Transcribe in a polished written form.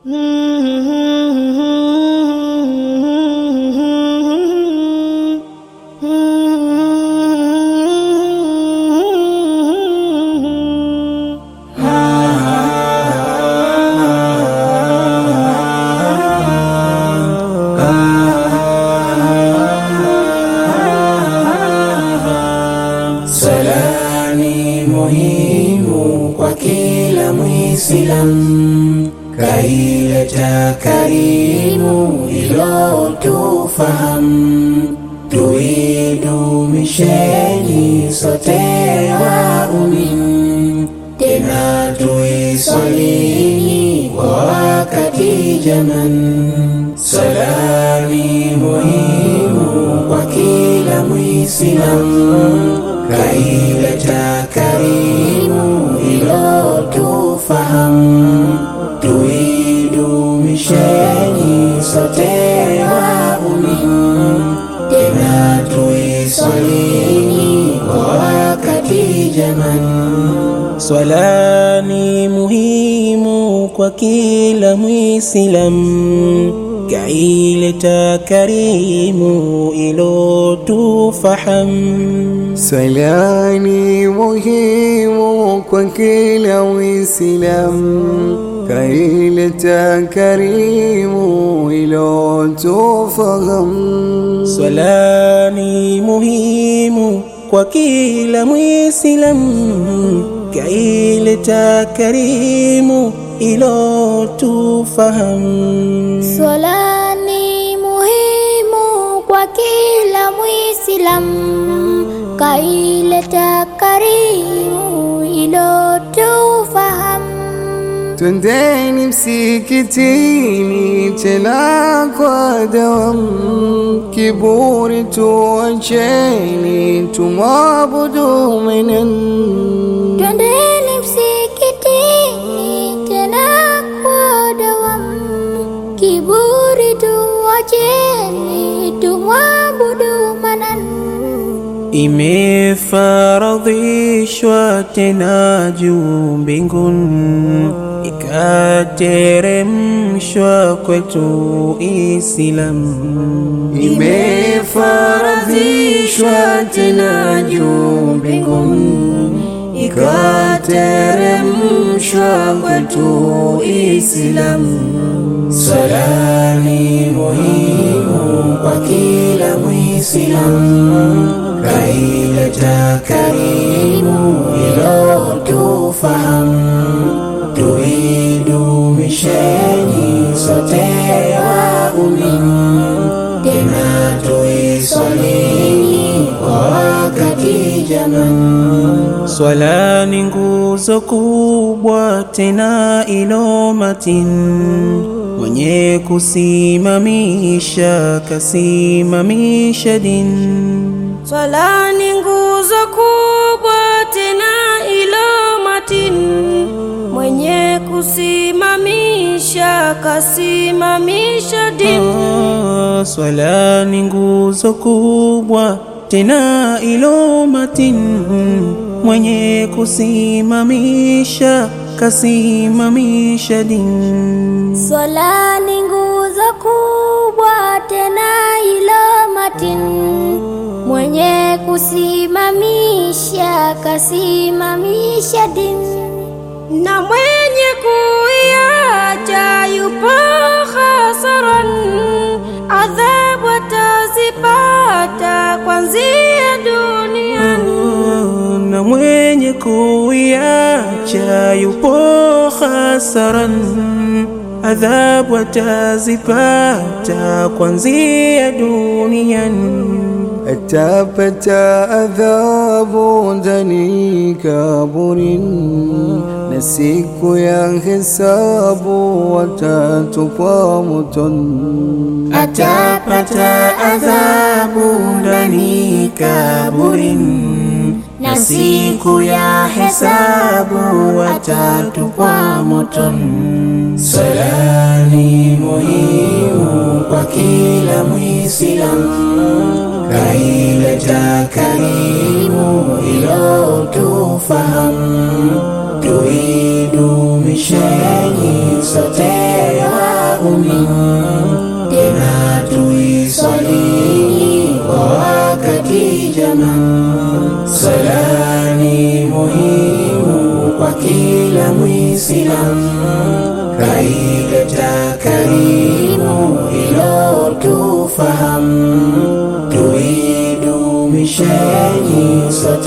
Swala ni muhimu kwa kila Muislamu, kaileta karimu ilo tufahamu. Tuidumisheni sote waumini, tena tuiswalini kwa wakati jaman. Swala ni muhimu kwa kila Muislamu, kaileta karimu ilo tufahamu. Tuidumisheni sote waumini, tena tuiswalini kwa wakati jaman. Swala ni muhimu kwa kila Muislamu, kaileta karimu ilo tufahamu. Swala ni muhimu kwa kila Muislamu, kaileta karimu ilo tufahamu. Swala ni muhimu kwa kila Muislamu, kaileta karimu ilo tufahamu. Swala ni muhimu kwa kila Muislamu, kaileta karimu ilo tufahamu. Twendeni msikitini tena kwa dawamu, kiburi tuacheni tumwabudu Mannan. Twendeni msikitini tena kwa dawamu, kiburi tuacheni tumwabudu Mannan. Imefaradhishwa tena juu mbinguni, ikateremshwa kwetu Islamu. Imefaradhishwa tena juu mbinguni, ikateremshwa kwetu Islamu. Swala ni muhimu kwa kila Muislamu, kaileta karimu ilo tufahamu. Tuidumisheni sote waumini, tena tuiswalini kwa wakati jaman. Swala ni nguzo kubwa tena ilo matini, mwenye kusimamisha kasimamisha dini. Swala ni nguzo kubwa tena ilo matini, mwenye kusimamisha kasimamisha dini. Swala ni nguzo kubwa tena ilo matini, mwenye kusimamisha kasimamisha dini. Swala ni nguzo kubwa tena ilo matini, mwenye kusimamisha kasimamisha dini. Na mwenye kuiacha yupo khasaran, adhabu atazipata kwanzia duniani. Na mwenye kuiacha yupo khasaran, adhabu atazipata kwanzia duniani. Atapata adhabu ndani kaburini, na siku ya hesabu watatupwa motoni. Atapata adhabu ndani kaburini, na siku ya hesabu watatupwa motoni. Swala ni muhimu kwa kila Muislamu, kaileta karimu ilo tufahamu. Tuidumisheni sote amin. Tena tuiswali kwa wakati jamaa. Swala ni muhimu kwa kila Muislamu, kaileta karimu ilo tufahamu. Tuidumisheni sote